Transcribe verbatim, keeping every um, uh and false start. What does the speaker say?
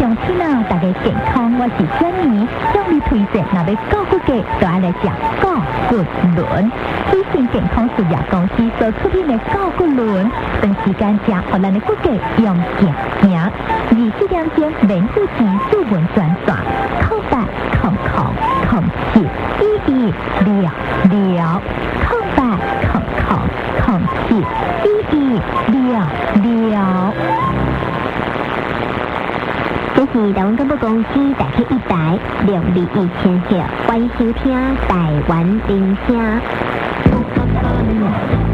相亲啊，大家健康，我是珍妮，向你推荐，若要高骨骼，就爱来食高骨轮。推荐健康事业公司所出品的高骨轮，长时间食，互咱的骨骼用行行。二十点钟免付钱，主文专线，空八空空空七一一六六，空八空空空七一一六六。这是台湾广播公司台客一台六二一千赫，欢迎收听台湾铃声。